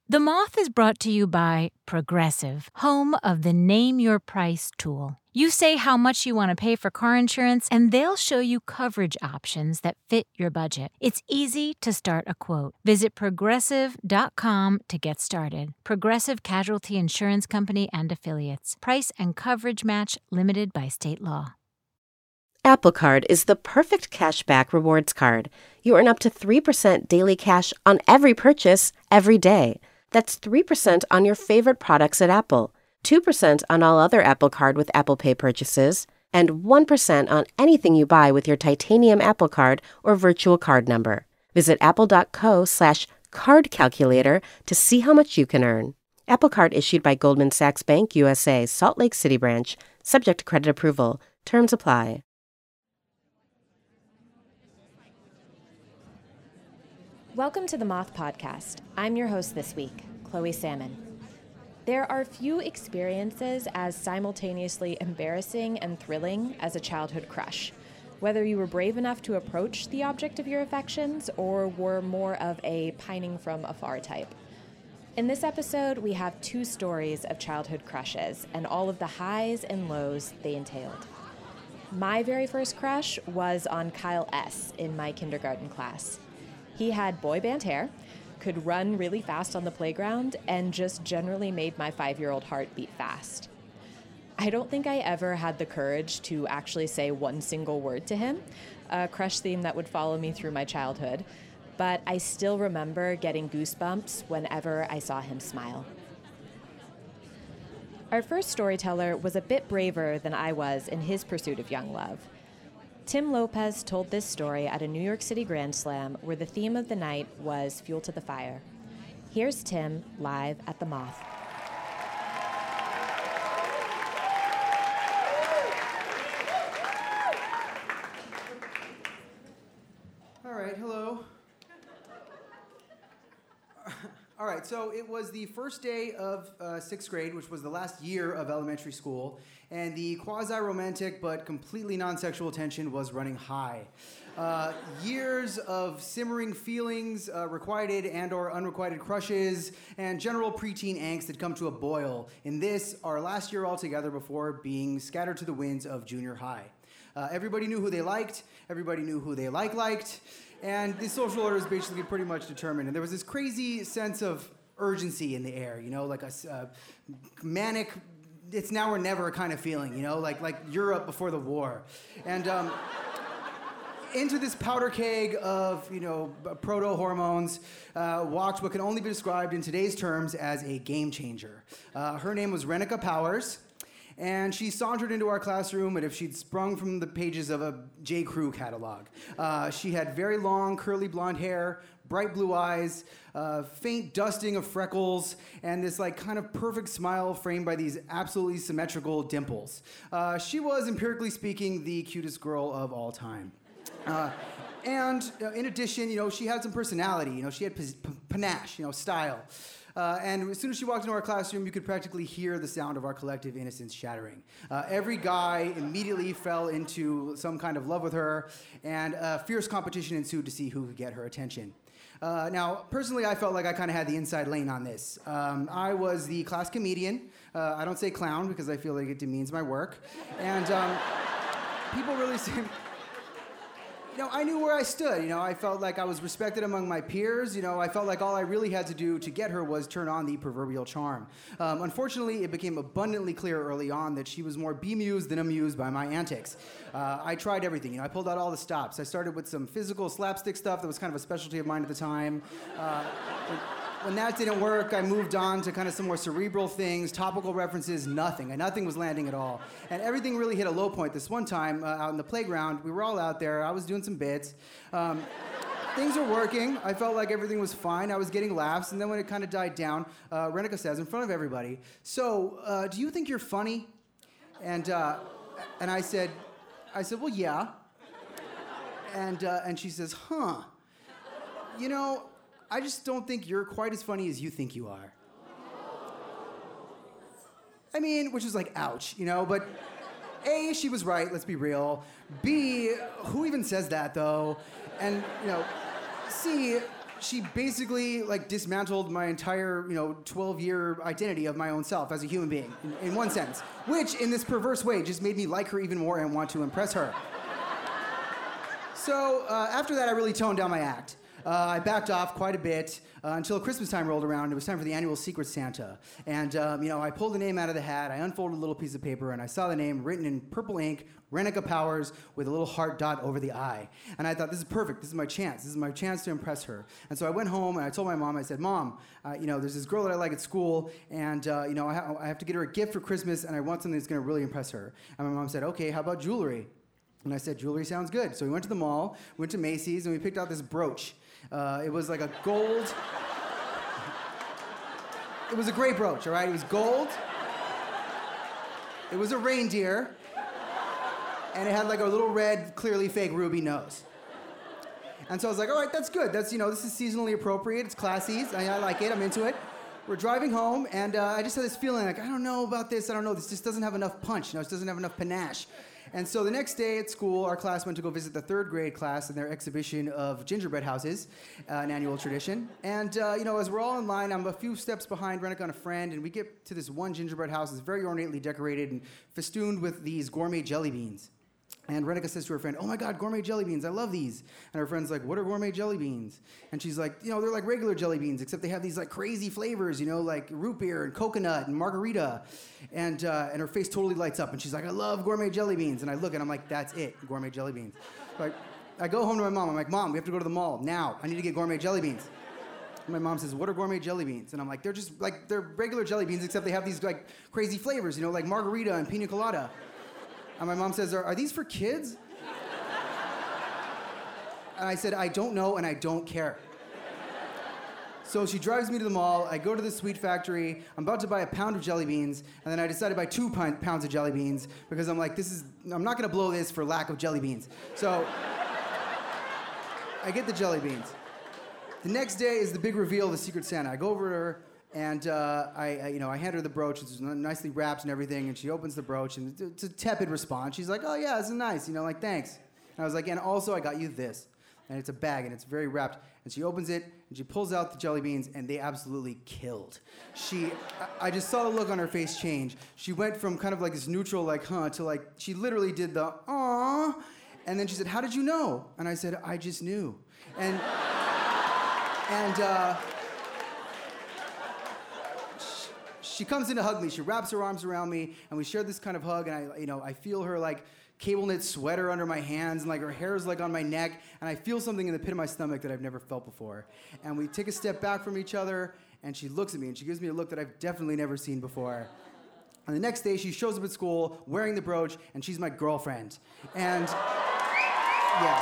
The Moth is brought to you by Progressive, home of the Name Your Price tool. You say how much you want to pay for car insurance, and they'll show you coverage options that fit your budget. It's easy to start a quote. Visit Progressive.com to get started. Progressive Casualty Insurance Company and Affiliates. Price and coverage match limited by state law. Apple Card is the perfect cashback rewards card. You earn up to 3% daily cash on every purchase every day. That's 3% on your favorite products at Apple, 2% on all other Apple Card with Apple Pay purchases, and 1% on anything you buy with your titanium Apple Card or virtual card number. Visit apple.co/card calculator to see how much you can earn. Apple Card issued by Goldman Sachs Bank USA, Salt Lake City branch, subject to credit approval. Terms apply. Welcome to the Moth Podcast. I'm your host this week, Chloe Salmon. There are few experiences as simultaneously embarrassing and thrilling as a childhood crush, whether you were brave enough to approach the object of your affections or were more of a pining from afar type. In this episode, we have two stories of childhood crushes and all of the highs and lows they entailed. My very first crush was on Kyle S. in my kindergarten class. He had boy band hair, could run really fast on the playground, and just generally made my 5-year-old heart beat fast. I don't think I ever had the courage to actually say one single word to him, a crush theme that would follow me through my childhood, but I still remember getting goosebumps whenever I saw him smile. Our first storyteller was a bit braver than I was in his pursuit of young love. Tim Lopez told this story at a New York City Grand Slam where the theme of the night was Fuel to the Fire. Here's Tim live at the Moth. All right, hello. All right, so it was the first day of 6th grade, which was the last year of elementary school, and the quasi-romantic but completely non-sexual tension was running high. Years of simmering feelings, requited and or unrequited crushes, and general preteen angst had come to a boil in this, our last year altogether before being scattered to the winds of junior high. Everybody knew who they liked, everybody knew who they liked, and the social order was basically pretty much determined. And there was this crazy sense of urgency in the air, you know, like a manic, it's now or never kind of feeling, you know, like Europe before the war. And into this powder keg of, you know, proto-hormones walked what can only be described in today's terms as a game changer. Her name was Renica Powers. And she sauntered into our classroom as if she'd sprung from the pages of a J. Crew catalog. She had very long, curly blonde hair, bright blue eyes, faint dusting of freckles, and this like kind of perfect smile framed by these absolutely symmetrical dimples. She was, empirically speaking, the cutest girl of all time. And in addition, you know, she had some personality. You know, she had panache, you know, style. And as soon as she walked into our classroom, you could practically hear the sound of our collective innocence shattering. Every guy immediately fell into some kind of love with her, and a fierce competition ensued to see who could get her attention. Now, personally, I felt like I kind of had the inside lane on this. I was the class comedian. I don't say clown because I feel like it demeans my work. And people really seemed... You know, I knew where I stood. You know, I felt like I was respected among my peers. You know, I felt like all I really had to do to get her was turn on the proverbial charm. Unfortunately, it became abundantly clear early on that she was more bemused than amused by my antics. I tried everything. You know, I pulled out all the stops. I started with some physical slapstick stuff that was kind of a specialty of mine at the time. When that didn't work, I moved on to kind of some more cerebral things, topical references, nothing. And nothing was landing at all. And everything really hit a low point this one time out in the playground. We were all out there. I was doing some bits. Things were working. I felt like everything was fine. I was getting laughs. And then when it kind of died down, Renica says in front of everybody, "So, do you think you're funny?" And I said, "Well, yeah." And she says, "Huh. You know, I just don't think you're quite as funny as you think you are." I mean, which is like, ouch, you know, but A, she was right, let's be real. B, who even says that, though? And, you know, C, she basically like dismantled my entire, 12-year identity of my own self as a human being, in one sense, which in this perverse way just made me like her even more and want to impress her. So after that, I really toned down my act. I backed off quite a bit until Christmas time rolled around. It was time for the annual Secret Santa. And, I pulled the name out of the hat, I unfolded a little piece of paper, and I saw the name written in purple ink, Renica Powers, with a little heart dot over the I. And I thought, this is perfect. This is my chance. This is my chance to impress her. And so I went home and I told my mom, I said, Mom, there's this girl that I like at school, and, I have to get her a gift for Christmas, and I want something that's going to really impress her. And my mom said, okay, how about jewelry? And I said, jewelry sounds good. So we went to the mall, went to Macy's, and we picked out this brooch. It was like a gold... It was a great brooch, all right? It was gold. It was a reindeer. And it had like a little red, clearly fake ruby nose. And so I was like, all right, that's good. That's, this is seasonally appropriate. It's classy. I like it. I'm into it. We're driving home, and I just had this feeling like, I don't know about this. I don't know. This just doesn't have enough punch. It doesn't have enough panache. And so the next day at school, our class went to go visit the third grade class in their exhibition of gingerbread houses, an annual tradition. And, as we're all in line, I'm a few steps behind Renica and a friend, and we get to this one gingerbread house that's very ornately decorated and festooned with these gourmet jelly beans. And Renica says to her friend, oh my God, gourmet jelly beans, I love these. And her friend's like, what are gourmet jelly beans? And she's like, they're like regular jelly beans, except they have these like crazy flavors, like root beer and coconut and margarita. And her face totally lights up, and she's like, I love gourmet jelly beans. And I look and I'm like, that's it, gourmet jelly beans. So I go home to my mom, I'm like, Mom, we have to go to the mall now. I need to get gourmet jelly beans. And my mom says, what are gourmet jelly beans? And I'm like, they're regular jelly beans, except they have these like crazy flavors, like margarita and pina colada. And my mom says, are these for kids? And I said, I don't know and I don't care. So she drives me to the mall. I go to the sweet factory. I'm about to buy a pound of jelly beans. And then I decide to buy 2 pounds of jelly beans because I'm like, I'm not going to blow this for lack of jelly beans. So I get the jelly beans. The next day is the big reveal of the Secret Santa. I go over to her. And I hand her the brooch. It's nicely wrapped and everything. And she opens the brooch, and it's a tepid response. She's like, "Oh yeah, this is nice. Thanks." And I was like, "And also, I got you this." And it's a bag, and it's very wrapped. And she opens it, and she pulls out the jelly beans, and they absolutely killed. I just saw the look on her face change. She went from kind of like this neutral, like, huh, to like, she literally did the, aww. And then she said, how did you know? And I said, I just knew. And she comes in to hug me. She wraps her arms around me, and we share this kind of hug, and I feel her like cable knit sweater under my hands, and like her hair is like on my neck, and I feel something in the pit of my stomach that I've never felt before. And we take a step back from each other, and she looks at me, and she gives me a look that I've definitely never seen before. And the next day, she shows up at school wearing the brooch, and she's my girlfriend. And yes.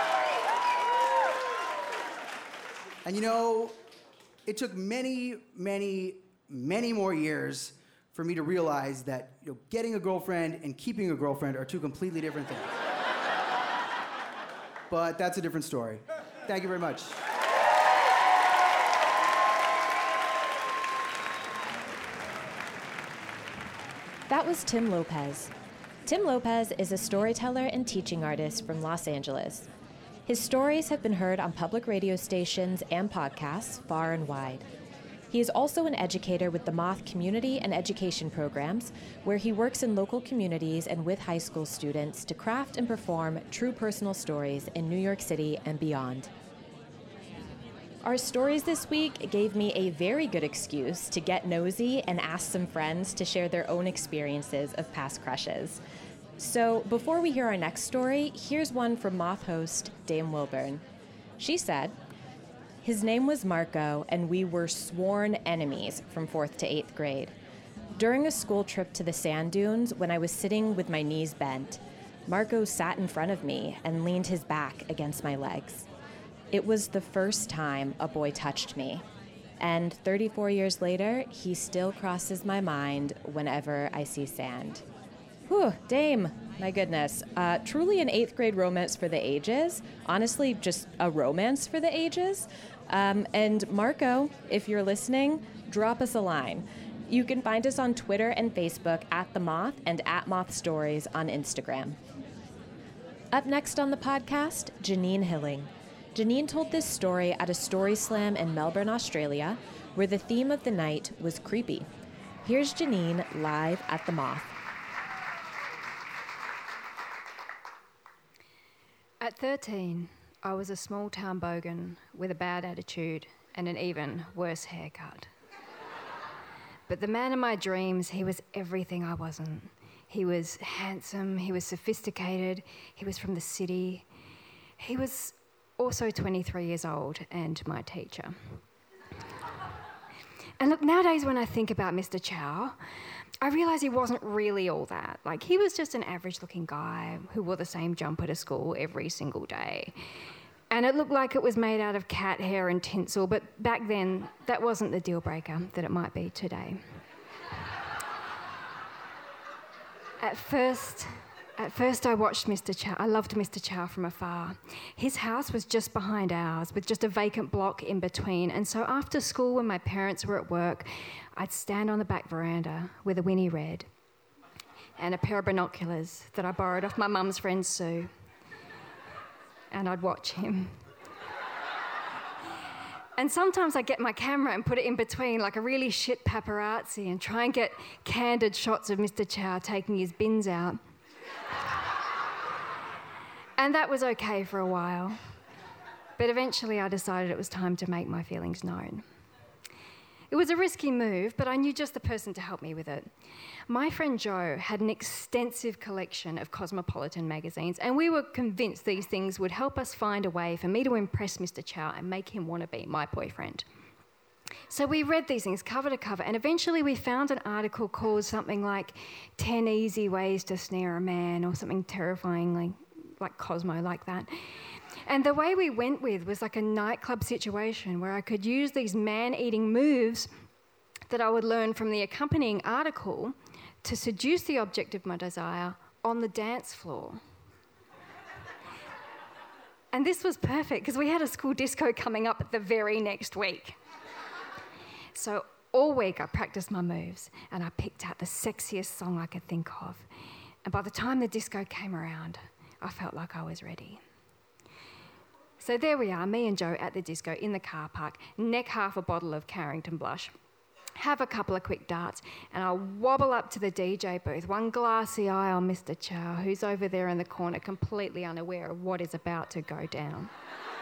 And it took many, many, many more years for me to realize that getting a girlfriend and keeping a girlfriend are two completely different things. But that's a different story. Thank you very much. That was Tim Lopez. Tim Lopez is a storyteller and teaching artist from Los Angeles. His stories have been heard on public radio stations and podcasts far and wide. He is also an educator with the Moth Community and Education Programs, where he works in local communities and with high school students to craft and perform true personal stories in New York City and beyond. Our stories this week gave me a very good excuse to get nosy and ask some friends to share their own experiences of past crushes. So before we hear our next story, here's one from Moth host Dame Wilburn. She said, his name was Marco, and we were sworn enemies from 4th to 8th grade. During a school trip to the sand dunes, when I was sitting with my knees bent, Marco sat in front of me and leaned his back against my legs. It was the first time a boy touched me. And 34 years later, he still crosses my mind whenever I see sand. Whew, Dame, my goodness. Truly an 8th grade romance for the ages. Honestly, just a romance for the ages. And Marco, if you're listening, drop us a line. You can find us on Twitter and Facebook at The Moth and at Moth Stories on Instagram. Up next on the podcast, Janine Hilling. Janine told this story at a story slam in Melbourne, Australia, where the theme of the night was creepy. Here's Janine live at the Moth. At 13, I was a small-town bogan with a bad attitude and an even worse haircut. But the man of my dreams, he was everything I wasn't. He was handsome, he was sophisticated, he was from the city. He was also 23 years old and my teacher. And look, nowadays when I think about Mr. Chow, I realise he wasn't really all that. Like, he was just an average-looking guy who wore the same jumper to school every single day. And it looked like it was made out of cat hair and tinsel, but back then, that wasn't the deal breaker that it might be today. At first I watched Mr. Chow. I loved Mr. Chow from afar. His house was just behind ours, with just a vacant block in between. And so after school, when my parents were at work, I'd stand on the back veranda with a Winnie Red and a pair of binoculars that I borrowed off my mum's friend Sue. And I'd watch him. And sometimes I'd get my camera and put it in between like a really shit paparazzi and try and get candid shots of Mr. Chow taking his bins out. And that was okay for a while. But eventually I decided it was time to make my feelings known. It was a risky move, but I knew just the person to help me with it. My friend Joe had an extensive collection of Cosmopolitan magazines, and we were convinced these things would help us find a way for me to impress Mr. Chow and make him want to be my boyfriend. So we read these things cover to cover, and eventually we found an article called something like 10 Easy Ways to Snare a Man, or something terrifying like Cosmo like that. And the way we went with was like a nightclub situation where I could use these man-eating moves that I would learn from the accompanying article to seduce the object of my desire on the dance floor. And this was perfect because we had a school disco coming up the very next week. So all week I practiced my moves and I picked out the sexiest song I could think of. And by the time the disco came around, I felt like I was ready. So there we are, me and Joe at the disco in the car park, neck half a bottle of Carrington Blush, have a couple of quick darts, and I'll wobble up to the DJ booth, one glassy eye on Mr. Chow, who's over there in the corner, completely unaware of what is about to go down.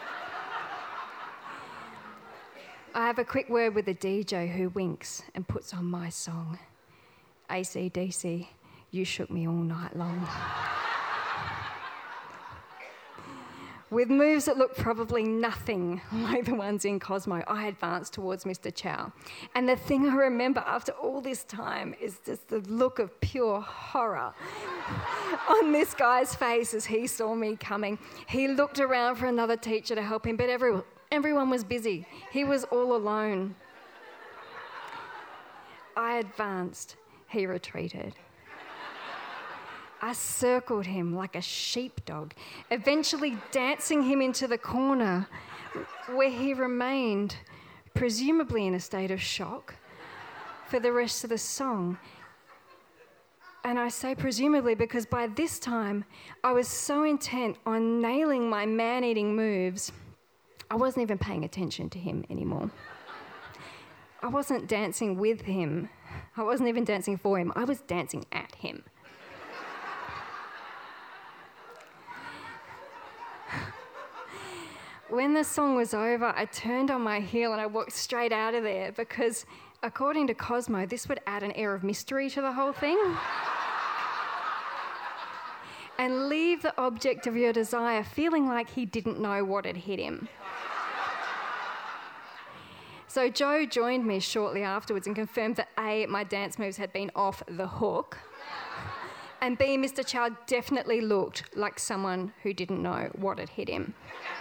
I have a quick word with the DJ, who winks and puts on my song, AC/DC, You Shook Me All Night Long. With moves that look probably nothing like the ones in Cosmo, I advanced towards Mr. Chow. And the thing I remember after all this time is just the look of pure horror on this guy's face as he saw me coming. He looked around for another teacher to help him, but everyone was busy. He was all alone. I advanced. He retreated. I circled him like a sheepdog, eventually dancing him into the corner where he remained, presumably in a state of shock, for the rest of the song. And I say presumably because by this time I was so intent on nailing my man-eating moves, I wasn't even paying attention to him anymore. I wasn't dancing with him. I wasn't even dancing for him. I was dancing at him. When the song was over, I turned on my heel and I walked straight out of there because, according to Cosmo, this would add an air of mystery to the whole thing and leave the object of your desire feeling like he didn't know what had hit him. So Joe joined me shortly afterwards and confirmed that A, my dance moves had been off the hook, and B, Mr. Chow definitely looked like someone who didn't know what had hit him.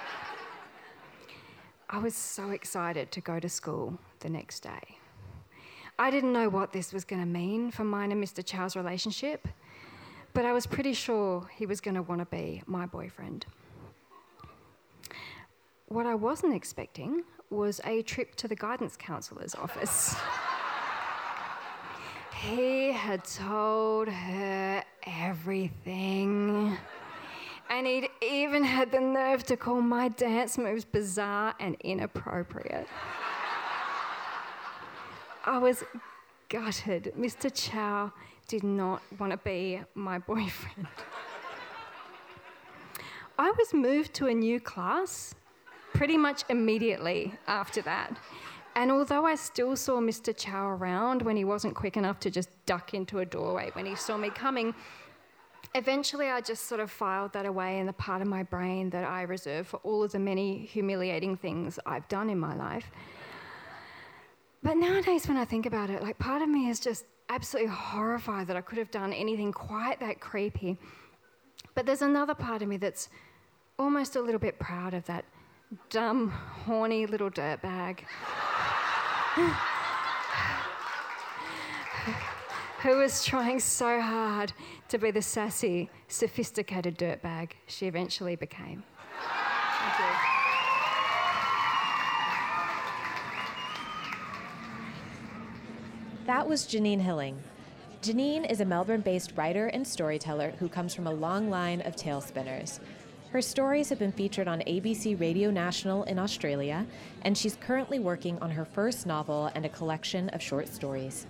I was so excited to go to school the next day. I didn't know what this was going to mean for mine and Mr. Chow's relationship, but I was pretty sure he was going to want to be my boyfriend. What I wasn't expecting was a trip to the guidance counsellor's office. He had told her everything. And he'd even had the nerve to call my dance moves bizarre and inappropriate. I was gutted. Mr. Chow did not want to be my boyfriend. I was moved to a new class pretty much immediately after that. And although I still saw Mr. Chow around when he wasn't quick enough to just duck into a doorway when he saw me coming, eventually I just sort of filed that away in the part of my brain that I reserve for all of the many humiliating things I've done in my life. But nowadays when I think about it, like, part of me is just absolutely horrified that I could have done anything quite that creepy. But there's another part of me that's almost a little bit proud of that dumb, horny little dirtbag who was trying so hard to be the sassy, sophisticated dirtbag she eventually became. Thank you. That was Janine Hilling. Janine is a Melbourne-based writer and storyteller who comes from a long line of tale spinners. Her stories have been featured on ABC Radio National in Australia, and she's currently working on her first novel and a collection of short stories.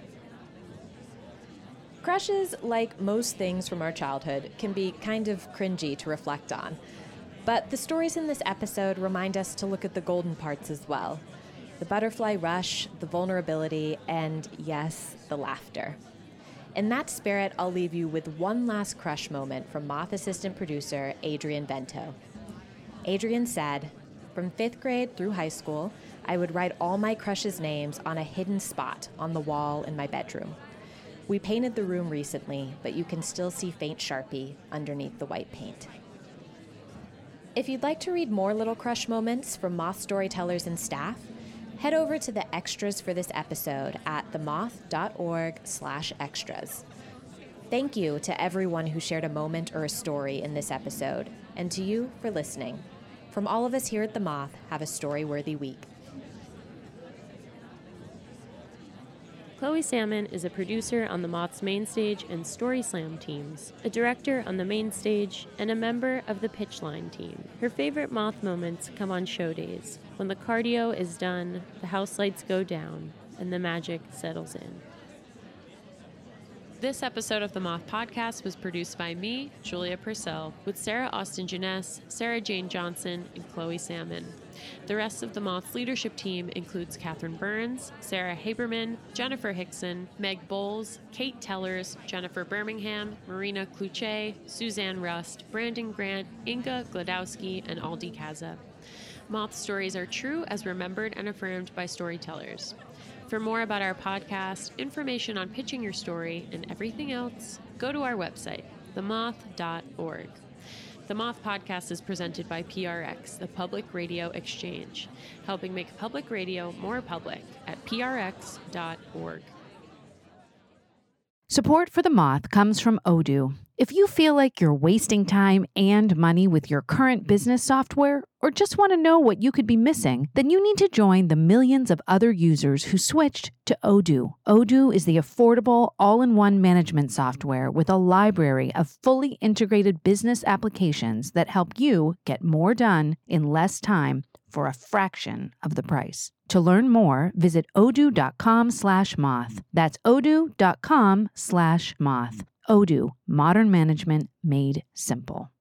Crushes, like most things from our childhood, can be kind of cringy to reflect on. But the stories in this episode remind us to look at the golden parts as well. The butterfly rush, the vulnerability, and yes, the laughter. In that spirit, I'll leave you with one last crush moment from Moth assistant producer Adrian Bento. Adrian said, "From 5th grade through high school, I would write all my crushes' names on a hidden spot on the wall in my bedroom. We painted the room recently, but you can still see faint Sharpie underneath the white paint." If you'd like to read more little crush moments from Moth storytellers and staff, head over to the extras for this episode at themoth.org/extras. Thank you to everyone who shared a moment or a story in this episode, and to you for listening. From all of us here at The Moth, have a story-worthy week. Chloe Salmon is a producer on The Moth's main stage and Story Slam teams, a director on the main stage, and a member of the Pitchline team. Her favorite Moth moments come on show days, when the cardio is done, the house lights go down, and the magic settles in. This episode of the Moth Podcast was produced by me, Julia Purcell, with Sarah Austin Jeunesse, Sarah Jane Johnson, and Chloe Salmon. The rest of the Moth's leadership team includes Catherine Burns, Sarah Haberman, Jennifer Hickson, Meg Bowles, Kate Tellers, Jennifer Birmingham, Marina Kluche, Suzanne Rust, Brandon Grant, Inga Gladowski, and Aldi Kaza. Moth stories are true as remembered and affirmed by storytellers. For more about our podcast, information on pitching your story, and everything else, go to our website, themoth.org. The Moth Podcast is presented by PRX, the Public Radio Exchange, helping make public radio more public at prx.org. Support for The Moth comes from Odoo. If you feel like you're wasting time and money with your current business software, or just want to know what you could be missing, then you need to join the millions of other users who switched to Odoo. Odoo is the affordable, all-in-one management software with a library of fully integrated business applications that help you get more done in less time for a fraction of the price. To learn more, visit odoo.com/moth. That's odoo.com/moth. Odoo, modern management made simple.